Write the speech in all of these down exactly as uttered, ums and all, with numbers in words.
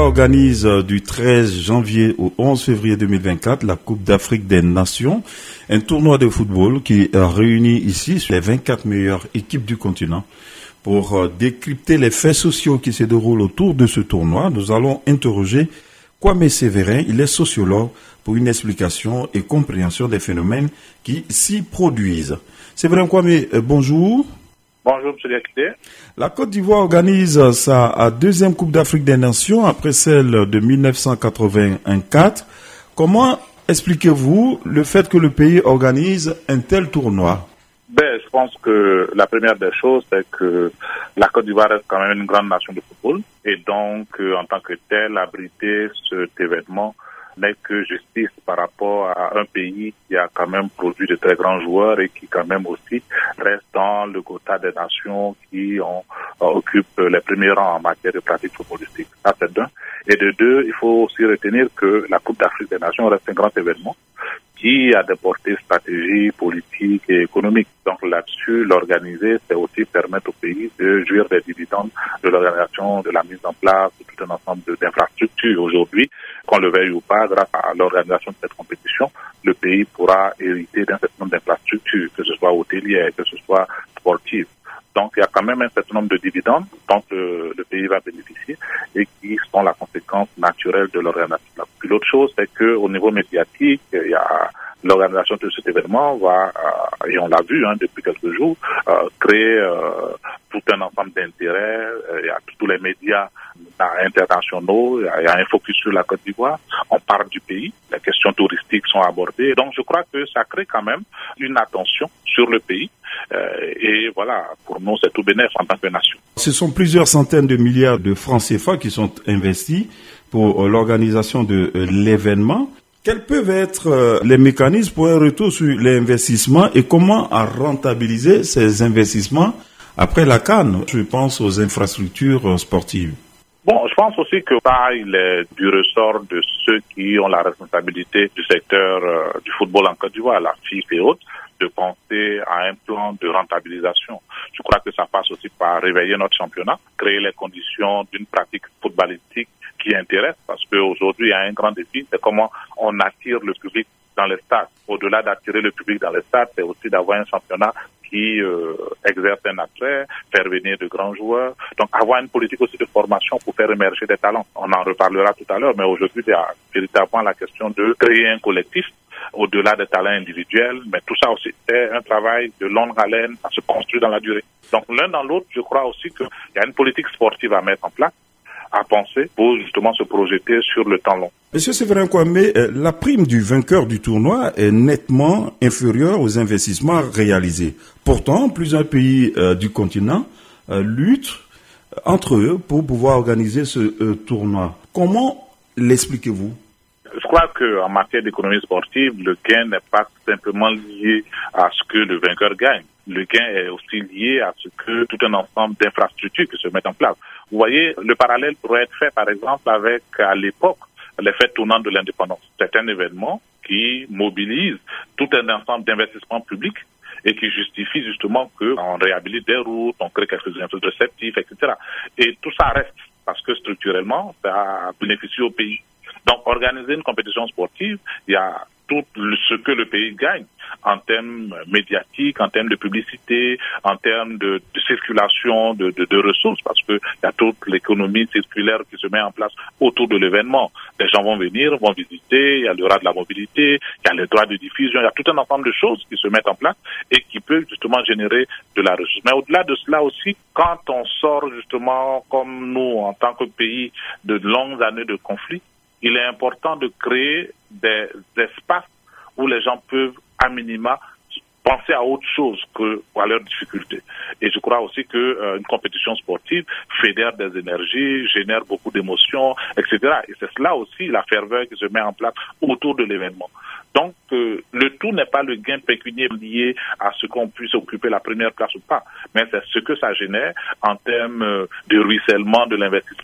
d'Ivoire organise du treize janvier au onze février deux mille vingt-quatre la Coupe d'Afrique des Nations, un tournoi de football qui réunit ici les vingt-quatre meilleures équipes du continent. Pour décrypter les faits sociaux qui se déroulent autour de ce tournoi, nous allons interroger Kwame Sévérin. Il est sociologue, pour une explication et compréhension des phénomènes qui s'y produisent. Sévérin Kwame, bonjour. Bonjour, M. Diakité. La Côte d'Ivoire organise sa deuxième Coupe d'Afrique des Nations après celle de mille neuf cent quatre-vingt-quatre. Comment expliquez-vous le fait que le pays organise un tel tournoi? Ben, je pense que la première des choses, c'est que la Côte d'Ivoire reste quand même une grande nation de football. Et donc, euh, en tant que tel, abriter cet événement n'est que justice par rapport à un pays qui a quand même produit de très grands joueurs et qui quand même aussi reste dans le quota des nations qui ont, euh, occupent les premiers rangs en matière de pratique footballistique. Ça, c'est d'un. Et de deux, il faut aussi retenir que la Coupe d'Afrique des Nations reste un grand événement qui a des portées stratégiques, politiques et économiques. Donc là-dessus, l'organiser, c'est aussi permettre au pays de jouir des dividendes de l'organisation, de la mise en place de tout un ensemble d'infrastructures. Aujourd'hui, qu'on le veuille ou pas, grâce à l'organisation de cette compétition, le pays pourra hériter d'un certain nombre d'infrastructures, que ce soit hôtelières, que ce soit sportives. Donc, il y a quand même un certain nombre de dividendes dont le, le pays va bénéficier et qui sont la conséquence naturelle de l'organisation. Puis l'autre chose, c'est que au niveau médiatique, il y a l'organisation de cet événement va, euh, et on l'a vu hein, depuis quelques jours, euh, créer euh, tout un ensemble d'intérêts. Euh, il y a tous les médias internationaux, il y, a, il y a un focus sur la Côte d'Ivoire. On parle du pays, les questions touristiques sont abordées. Donc, je crois que ça crée quand même une attention sur le pays. Euh, et voilà, pour nous, c'est tout bénéfice en tant que nation. Ce sont plusieurs centaines de milliards de francs C F A qui sont investis pour euh, l'organisation de euh, l'événement. Quels peuvent être euh, les mécanismes pour un retour sur les investissements et comment rentabiliser ces investissements après la CAN? Je pense aux infrastructures euh, sportives. Bon, je pense aussi que ça, il est du ressort de ceux qui ont la responsabilité du secteur euh, du football en Côte d'Ivoire, la F I F et autres, de penser à un plan de rentabilisation. Je crois que ça passe aussi par réveiller notre championnat, créer les conditions d'une pratique footballistique qui intéresse, parce qu'aujourd'hui, il y a un grand défi, c'est comment on attire le public dans les stades. Au-delà d'attirer le public dans les stades, c'est aussi d'avoir un championnat qui euh, exerce un attrait, faire venir de grands joueurs. Donc, avoir une politique aussi de formation pour faire émerger des talents. On en reparlera tout à l'heure, mais aujourd'hui, il y a véritablement la question de créer un collectif au-delà des talents individuels, mais tout ça aussi, c'est un travail de longue haleine à se construire dans la durée. Donc, l'un dans l'autre, je crois aussi qu'il y a une politique sportive à mettre en place, à penser pour justement se projeter sur le temps long. Monsieur Sévérin Kwame, la prime du vainqueur du tournoi est nettement inférieure aux investissements réalisés. Pourtant, plusieurs pays euh, du continent euh, luttent entre eux pour pouvoir organiser ce euh, tournoi. Comment l'expliquez-vous? Je crois qu'en matière d'économie sportive, le gain n'est pas simplement lié à ce que le vainqueur gagne. Le gain est aussi lié à ce que tout un ensemble d'infrastructures qui se mettent en place. Vous voyez, le parallèle pourrait être fait, par exemple, avec, à l'époque, les fêtes tournantes de l'indépendance. C'est un événement qui mobilise tout un ensemble d'investissements publics et qui justifie justement qu'on réhabilite des routes, on crée quelques infrastructures réceptifs, et cetera. Et tout ça reste parce que structurellement, ça bénéficie au pays. Donc, organiser une compétition sportive, il y a tout ce que le pays gagne en termes médiatiques, en termes de publicité, en termes de, de circulation de, de, de ressources, parce que il y a toute l'économie circulaire qui se met en place autour de l'événement. Les gens vont venir, vont visiter, il y a le droit de la mobilité, il y a le droit de diffusion, il y a tout un ensemble de choses qui se mettent en place et qui peuvent justement générer de la ressource. Mais au-delà de cela aussi, quand on sort justement comme nous, en tant que pays, de longues années de conflits, il est important de créer des espaces où les gens peuvent, à minima, penser à autre chose qu'à leurs difficultés. Et je crois aussi que euh, une compétition sportive fédère des énergies, génère beaucoup d'émotions, et cetera. Et c'est cela aussi, la ferveur qui se met en place autour de l'événement. Donc, euh, le tout n'est pas le gain pécuniaire lié à ce qu'on puisse occuper la première place ou pas, mais c'est ce que ça génère en termes euh, de ruissellement de l'investissement.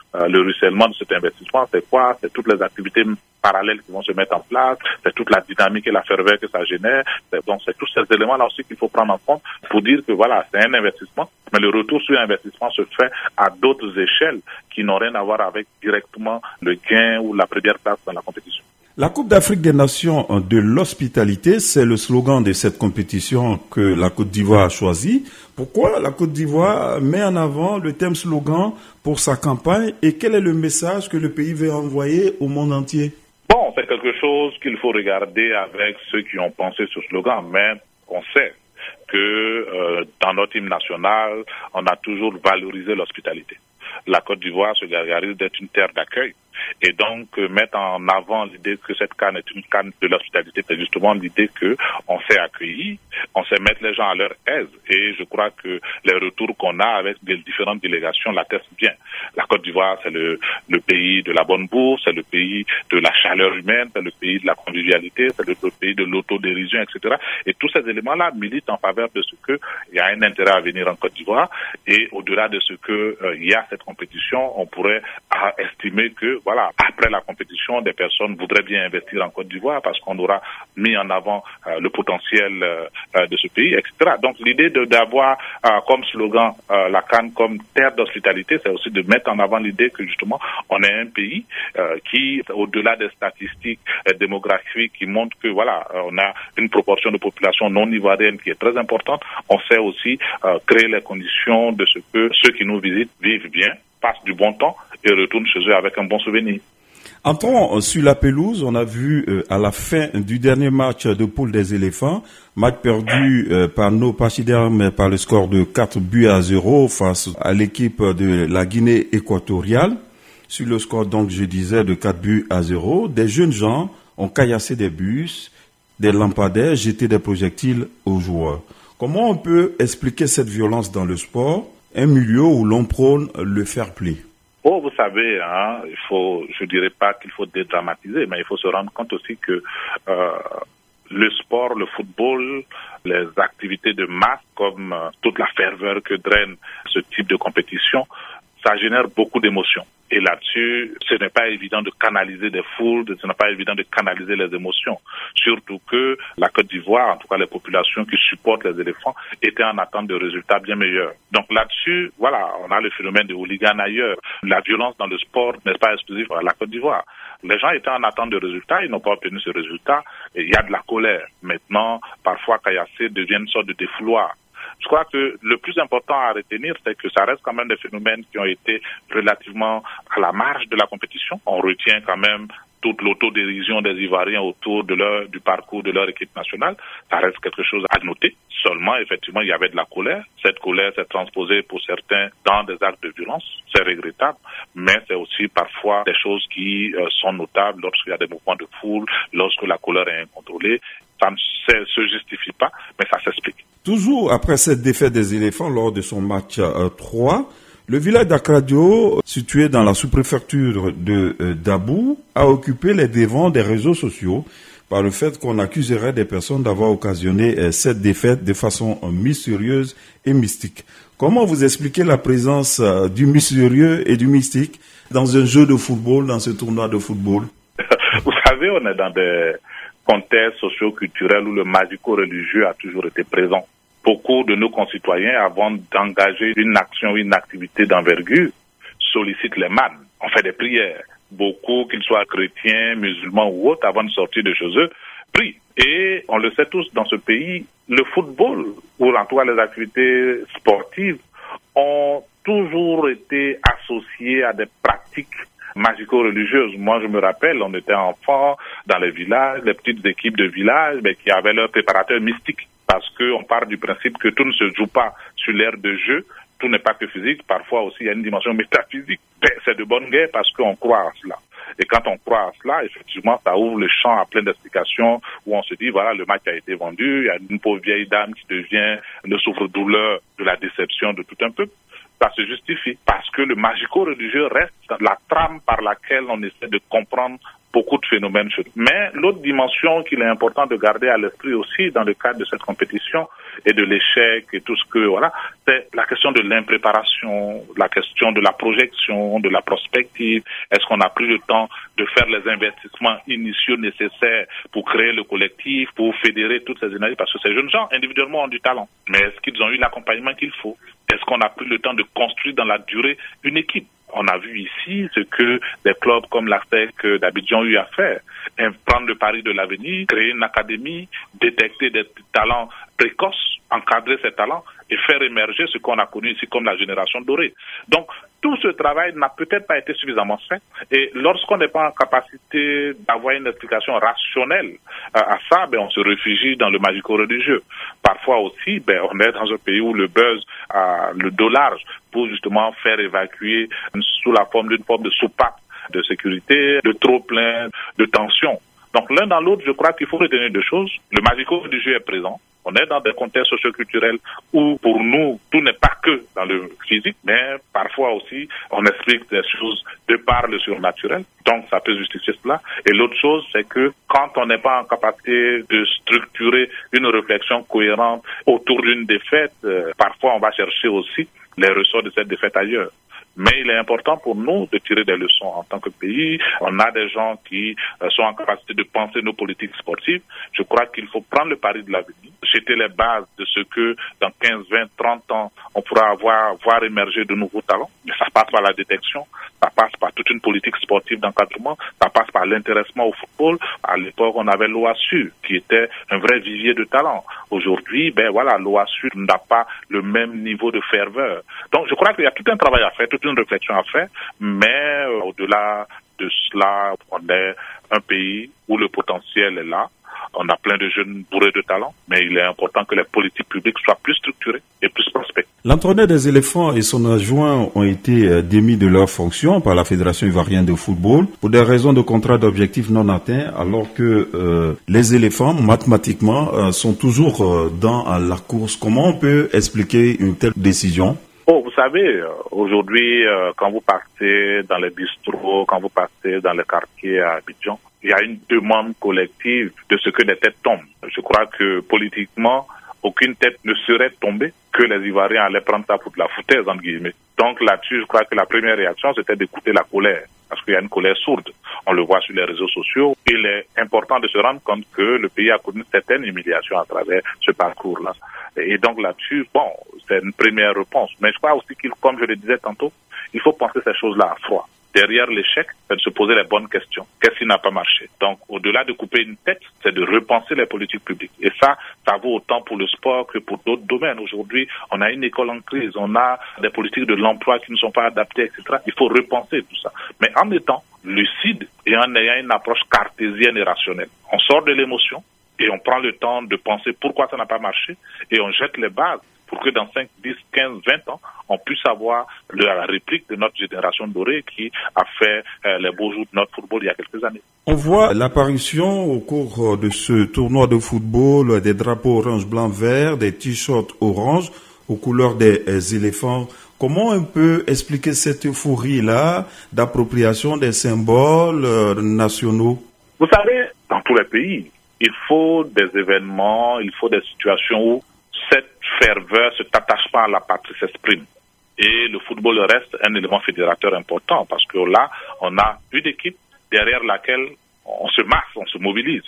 euh, le ruissellement de cet investissement, c'est quoi? C'est toutes les activités parallèles qui vont se mettre en place, c'est toute la dynamique et la ferveur que ça génère. C'est, donc c'est tous ces éléments-là aussi qu'il faut prendre en compte pour dire que voilà, c'est un investissement, mais le retour sur investissement se fait à d'autres échelles qui n'ont rien à voir avec directement le gain ou la première place dans la compétition. La Coupe d'Afrique des Nations de l'hospitalité, c'est le slogan de cette compétition que la Côte d'Ivoire a choisi. Pourquoi la Côte d'Ivoire met en avant le thème slogan pour sa campagne et quel est le message que le pays veut envoyer au monde entier? Bon, c'est quelque chose qu'il faut regarder avec ceux qui ont pensé ce slogan, mais on sait que euh, dans notre hymne national, on a toujours valorisé l'hospitalité. La Côte d'Ivoire se gargarise d'être une terre d'accueil. Et donc, euh, mettre en avant l'idée que cette canne est une canne de l'hospitalité, c'est justement l'idée que on s'est accueilli, on sait mettre les gens à leur aise. Et je crois que les retours qu'on a avec les différentes délégations l'attestent bien. La Côte d'Ivoire, c'est le, le pays de la bonne bourse, c'est le pays de la chaleur humaine, c'est le pays de la convivialité, c'est le, le pays de l'autodérision, et cetera. Et tous ces éléments-là militent en faveur de ce que il y a un intérêt à venir en Côte d'Ivoire. Et au-delà de ce que euh, il y a cette compétition, on pourrait euh, estimer que voilà, après la compétition, des personnes voudraient bien investir en Côte d'Ivoire parce qu'on aura mis en avant euh, le potentiel euh, de ce pays, et cetera. Donc l'idée de, d'avoir euh, comme slogan euh, la CAN comme terre d'hospitalité, c'est aussi de mettre en avant l'idée que justement on est un pays euh, qui, au-delà des statistiques euh, démographiques qui montrent que voilà, on a une proportion de population non ivoirienne qui est très importante, on sait aussi euh, créer les conditions de ce que ceux qui nous visitent vivent bien, passent du bon temps et retournent chez eux avec un bon souvenir. Entrons sur la pelouse, on a vu euh, à la fin du dernier match de poule des éléphants, match perdu euh, par nos pachydermes par le score de quatre buts à zéro face à l'équipe de la Guinée équatoriale. Sur le score, donc, je disais, de quatre buts à zéro, des jeunes gens ont caillassé des bus, des lampadaires, jeté des projectiles aux joueurs. Comment on peut expliquer cette violence dans le sport, un milieu où l'on prône le fair play? Oh, vous savez, hein, il faut, je dirais pas qu'il faut dédramatiser, mais il faut se rendre compte aussi que euh, le sport, le football, les activités de masse, comme euh, toute la ferveur que draine ce type de compétition, ça génère beaucoup d'émotions. Et là-dessus, ce n'est pas évident de canaliser des foules, ce n'est pas évident de canaliser les émotions. Surtout que la Côte d'Ivoire, en tout cas les populations qui supportent les éléphants, étaient en attente de résultats bien meilleurs. Donc là-dessus, voilà, on a le phénomène de hooligan ailleurs. La violence dans le sport n'est pas exclusive à la Côte d'Ivoire. Les gens étaient en attente de résultats, ils n'ont pas obtenu ce résultat, et il y a de la colère. Maintenant, parfois, caillassé devient une sorte de défouloir. Je crois que le plus important à retenir, c'est que ça reste quand même des phénomènes qui ont été relativement à la marge de la compétition. On retient quand même toute l'autodérision des Ivoiriens autour de leur, du parcours de leur équipe nationale. Ça reste quelque chose à noter. Seulement, effectivement, il y avait de la colère. Cette colère s'est transposée pour certains dans des actes de violence. C'est regrettable, mais c'est aussi parfois des choses qui euh, sont notables lorsqu'il y a des mouvements de foule, lorsque la colère est incontrôlée. Ça ne se justifie pas, mais ça s'explique. Toujours après cette défaite des éléphants lors de son match euh, trois, le village d'Akradio, situé dans la sous-préfecture de euh, Dabou, a occupé les devants des réseaux sociaux par le fait qu'on accuserait des personnes d'avoir occasionné euh, cette défaite de façon euh, mystérieuse et mystique. Comment vous expliquez la présence euh, du mystérieux et du mystique dans un jeu de football, dans ce tournoi de football? Vous savez, on est dans des contexte socio-culturel où le magico-religieux a toujours été présent. Beaucoup de nos concitoyens, avant d'engager une action, une activité d'envergure, sollicitent les mânes. On fait des prières. Beaucoup, qu'ils soient chrétiens, musulmans ou autres, avant de sortir de chez eux, prient. Et on le sait tous, dans ce pays, le football, ou en tout cas les activités sportives, ont toujours été associées à des pratiques magico-religieuse. Moi, je me rappelle, on était enfants dans les villages, les petites équipes de villages, mais qui avaient leurs préparateurs mystiques. Parce qu'on part du principe que tout ne se joue pas sur l'aire de jeu, tout n'est pas que physique, parfois aussi il y a une dimension métaphysique. Mais c'est de bonne guerre parce qu'on croit à cela. Et quand on croit à cela, effectivement, ça ouvre le champ à plein d'explications où on se dit, voilà, le match a été vendu, il y a une pauvre vieille dame qui devient le souffre-douleur de la déception de tout un peuple. Ça se justifie parce que le magico-religieux reste la trame par laquelle on essaie de comprendre beaucoup de phénomènes. Mais l'autre dimension qu'il est important de garder à l'esprit aussi dans le cadre de cette compétition et de l'échec et tout ce que, voilà, c'est la question de l'impréparation, la question de la projection, de la prospective. Est-ce qu'on a pris le temps de faire les investissements initiaux nécessaires pour créer le collectif, pour fédérer toutes ces énergies? Parce que ces jeunes gens, individuellement, ont du talent. Mais est-ce qu'ils ont eu l'accompagnement qu'il faut? Est-ce qu'on a pris le temps de construire dans la durée une équipe? On a vu ici ce que des clubs comme l'Artec d'Abidjan ont eu à faire. Prendre le pari de l'avenir, créer une académie, détecter des talents précoces, encadrer ces talents et faire émerger ce qu'on a connu ici comme la génération dorée. Donc, tout ce travail n'a peut-être pas été suffisamment fait. Et lorsqu'on n'est pas en capacité d'avoir une explication rationnelle à, à ça, ben, on se réfugie dans le magico-religieux. Parfois aussi, ben, on est dans un pays où le buzz a le dos large pour justement faire évacuer sous la forme d'une forme de soupape de sécurité, de trop plein, de tension. Donc l'un dans l'autre, je crois qu'il faut retenir deux choses. Le magico-religieux est présent. On est dans des contextes socioculturels où, pour nous, tout n'est pas que dans le physique, mais parfois aussi, on explique des choses de par le surnaturel. Donc, ça peut justifier cela. Et l'autre chose, c'est que quand on n'est pas en capacité de structurer une réflexion cohérente autour d'une défaite, euh, parfois on va chercher aussi les ressorts de cette défaite ailleurs. Mais il est important pour nous de tirer des leçons en tant que pays. On a des gens qui euh, sont en capacité de penser nos politiques sportives. Je crois qu'il faut prendre le pari de l'avenir, jeter les bases de ce que dans quinze, vingt, trente ans, on pourra avoir, voir émerger de nouveaux talents. Mais ça passe par la détection, ça passe par toute une politique sportive d'encadrement, ça passe par l'intéressement au football. À l'époque, on avait l'O A S U, qui était un vrai vivier de talent. Aujourd'hui, ben voilà, l'O A S U n'a pas le même niveau de ferveur. Donc, je crois qu'il y a tout un travail à faire, toute une réflexion à faire, mais euh, au-delà de cela, on est un pays où le potentiel est là. On a plein de jeunes bourrés de talent, mais il est important que les politiques publiques soient plus structurées et plus prospectives. L'entraîneur des éléphants et son adjoint ont été démis de leurs fonctions par la Fédération ivoirienne de football pour des raisons de contrat d'objectifs non atteints, alors que euh, les éléphants, mathématiquement, euh, sont toujours euh, dans euh, la course. Comment on peut expliquer une telle décision? Oh, vous savez, aujourd'hui, euh, quand vous partez dans les bistrots, quand vous partez dans les quartiers à Abidjan, il y a une demande collective de ce que les têtes tombent. Je crois que politiquement, aucune tête ne serait tombée que les Ivoiriens allaient prendre ça pour de la foutaise, entre guillemets. Donc là-dessus, je crois que la première réaction, c'était d'écouter la colère, parce qu'il y a une colère sourde. On le voit sur les réseaux sociaux. Il est important de se rendre compte que le pays a connu certaines humiliations à travers ce parcours-là. Et donc là-dessus, bon, c'est une première réponse. Mais je crois aussi qu'il, comme je le disais tantôt, il faut penser ces choses-là à froid. Derrière l'échec, c'est de se poser les bonnes questions. Qu'est-ce qui n'a pas marché? Donc, au-delà de couper une tête, c'est de repenser les politiques publiques. Et ça, ça vaut autant pour le sport que pour d'autres domaines. Aujourd'hui, on a une école en crise, on a des politiques de l'emploi qui ne sont pas adaptées, et cetera. Il faut repenser tout ça. Mais en étant lucide et en ayant une approche cartésienne et rationnelle. On sort de l'émotion et on prend le temps de penser pourquoi ça n'a pas marché et on jette les bases pour que dans cinq, dix, quinze, vingt ans, on puisse avoir la réplique de notre génération dorée qui a fait euh, les beaux jours de notre football il y a quelques années. On voit l'apparition au cours de ce tournoi de football des drapeaux orange, blanc, vert, des t-shirts orange aux couleurs des éléphants. Comment on peut expliquer cette euphorie-là d'appropriation des symboles euh, nationaux? Vous savez, dans tous les pays, il faut des événements, il faut des situations où cette ferveur, cet attachement à la patrie s'exprime. Et le football reste un élément fédérateur important parce que là, on a une équipe derrière laquelle on se masse, on se mobilise.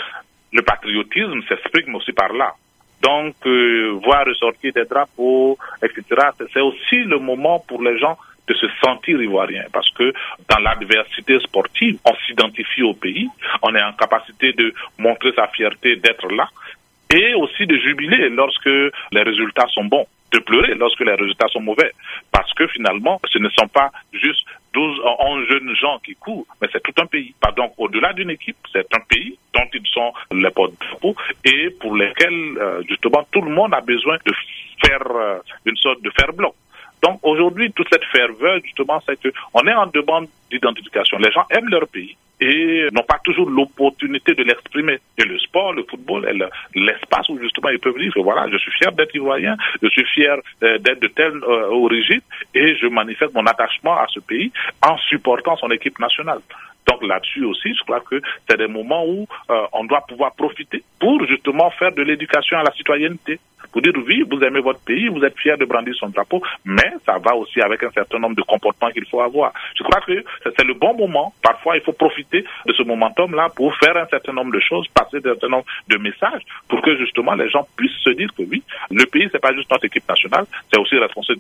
Le patriotisme s'exprime aussi par là. Donc, euh, voir ressortir des drapeaux, et cetera, c'est aussi le moment pour les gens de se sentir ivoirien parce que dans l'adversité sportive, on s'identifie au pays, on est en capacité de montrer sa fierté d'être là et aussi de jubiler lorsque les résultats sont bons, de pleurer lorsque les résultats sont mauvais parce que finalement, ce ne sont pas juste douze, onze jeunes gens qui courent, mais c'est tout un pays. Donc, au-delà d'une équipe, c'est un pays dont ils sont les porte-drapeaux et pour lesquels, euh, justement, tout le monde a besoin de faire euh, une sorte de faire bloc. Donc, aujourd'hui, toute cette ferveur, justement, c'est qu'on est en demande d'identification. Les gens aiment leur pays, et n'ont pas toujours l'opportunité de l'exprimer. Et le sport, le football, est l'espace où justement ils peuvent dire que voilà, je suis fier d'être ivoirien, je suis fier euh, d'être de telle euh, origine et je manifeste mon attachement à ce pays en supportant son équipe nationale. Donc là-dessus aussi, je crois que c'est des moments où euh, on doit pouvoir profiter pour justement faire de l'éducation à la citoyenneté. Pour dire oui, vous aimez votre pays, vous êtes fier de brandir son drapeau, mais ça va aussi avec un certain nombre de comportements qu'il faut avoir. Je crois que c'est le bon moment. Parfois, il faut profiter de ce momentum-là pour faire un certain nombre de choses, passer un certain nombre de messages pour que justement les gens puissent se dire que oui, le pays, c'est pas juste notre équipe nationale, c'est aussi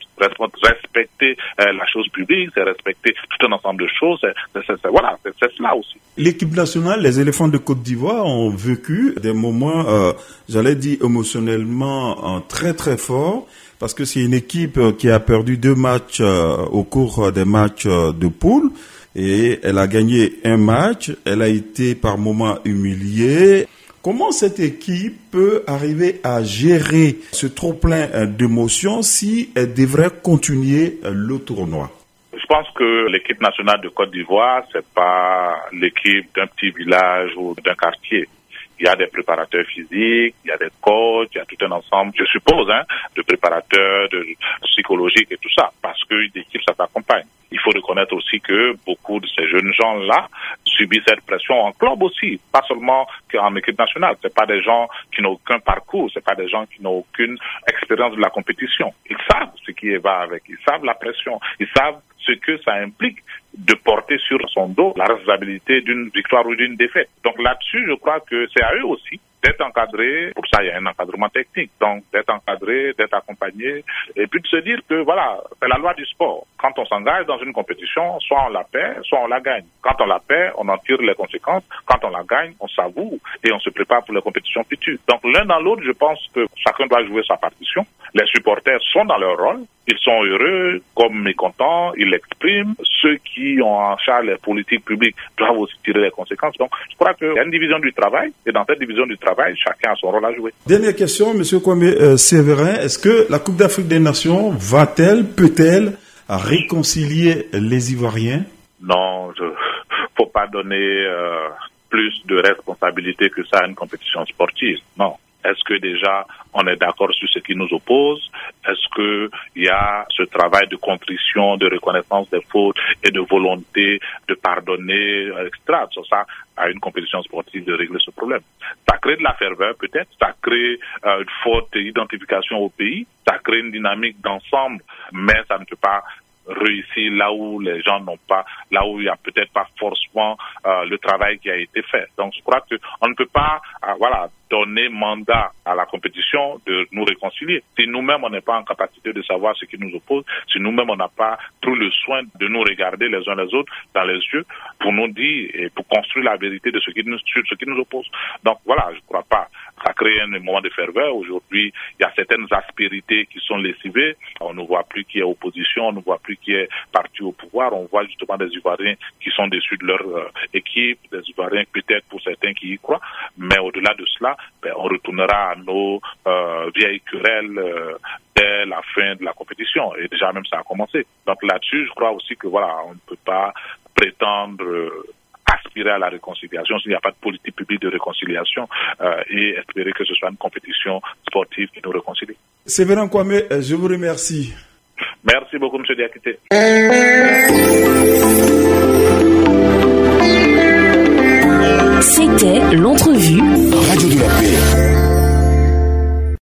respecter euh, la chose publique, c'est respecter tout un ensemble de choses. C'est, c'est, c'est, voilà, c'est, c'est cela aussi. L'équipe nationale, les éléphants de Côte d'Ivoire ont vécu des moments, euh, j'allais dire émotionnellement euh, très très forts, parce que c'est une équipe euh, qui a perdu deux matchs euh, au cours des matchs euh, de poule, et elle a gagné un match, elle a été par moments humiliée. Comment cette équipe peut arriver à gérer ce trop-plein euh, d'émotions si elle devrait continuer euh, le tournoi? Je pense que l'équipe nationale de Côte d'Ivoire, c'est pas l'équipe d'un petit village ou d'un quartier. Il y a des préparateurs physiques, il y a des coachs, il y a tout un ensemble, je suppose, hein, de préparateurs, de psychologiques et tout ça, parce qu'une équipe, ça s'accompagne. Il faut reconnaître aussi que beaucoup de ces jeunes gens-là subissent cette pression en club aussi, pas seulement qu'en équipe nationale. C'est pas des gens qui n'ont aucun parcours, c'est pas des gens qui n'ont aucune expérience de la compétition. Ils savent ce qui va avec, ils savent la pression, ils savent ce que ça implique de porter sur son dos la responsabilité d'une victoire ou d'une défaite. Donc là-dessus, je crois que c'est à eux aussi d'être encadrés. Pour ça, il y a un encadrement technique. Donc, d'être encadré, d'être accompagné, et puis de se dire que, voilà, c'est la loi du sport. Quand on s'engage dans une compétition, soit on la perd, soit on la gagne. Quand on la perd, on en tire les conséquences. Quand on la gagne, on savoure et on se prépare pour les compétitions futures. Donc, l'un dans l'autre, je pense que chacun doit jouer sa partition. Les supporters sont dans leur rôle. Ils sont heureux, comme mécontents, ils l'expriment. Ceux qui ont en charge les politiques publiques doivent aussi tirer les conséquences. Donc, je crois qu'il y a une division du travail, et dans cette division du travail, chacun a son rôle à jouer. Dernière question, M. Kwame euh, Séverin, est-ce que la Coupe d'Afrique des Nations va-t-elle, peut-elle réconcilier les Ivoiriens? Non, il ne faut pas donner euh, plus de responsabilité que ça à une compétition sportive. Non. Est-ce que déjà on est d'accord sur ce qui nous oppose? Est-ce que il y a ce travail de contrition, de reconnaissance des fautes et de volonté de pardonner, et cetera. C'est ça à une compétition sportive de régler ce problème. Ça crée de la ferveur peut-être, ça crée euh, une forte identification au pays, ça crée une dynamique d'ensemble, mais ça ne peut pas réussir là où les gens n'ont pas, là où il y a peut-être pas forcément euh, le travail qui a été fait. Donc je crois que on ne peut pas, euh, voilà, donner mandat à la compétition de nous réconcilier. Si nous-mêmes on n'est pas en capacité de savoir ce qui nous oppose, si nous-mêmes on n'a pas pris le soin de nous regarder les uns les autres dans les yeux pour nous dire et pour construire la vérité de ce qui nous, sur ce qui nous oppose. Donc voilà, je crois pas. Ça crée un moment de ferveur. Aujourd'hui, il y a certaines aspérités qui sont lessivées. On ne voit plus qui est opposition, on ne voit plus qui est parti au pouvoir. On voit justement des Ivoiriens qui sont déçus de leur euh, équipe, des Ivoiriens peut-être pour certains qui y croient. Mais au-delà de cela, ben, on retournera à nos euh, vieilles querelles euh, dès la fin de la compétition. Et déjà même ça a commencé. Donc là-dessus, je crois aussi que voilà, on ne peut pas prétendre euh, aspirer à la réconciliation s'il n'y a pas de politique publique de réconciliation euh, et espérer que ce soit une compétition sportive qui nous réconcilie. Séverin Kwame, je vous remercie. Merci beaucoup, M. Diakité.